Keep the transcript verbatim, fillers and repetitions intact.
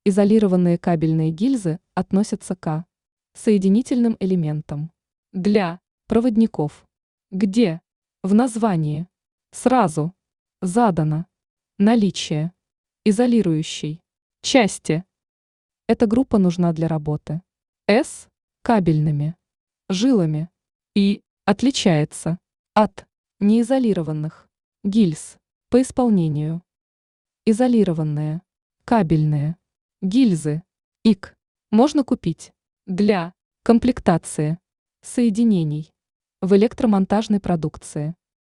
Изолированные кабельные гильзы относятся к соединительным элементам для проводников. Где в названии сразу задано наличие изолирующей части. Эта группа нужна для работы с кабельными жилами и отличается от неизолированных гильз по исполнению. Изолированные кабельные гильзы и к можно купить для комплектации соединений в электромонтажной продукции.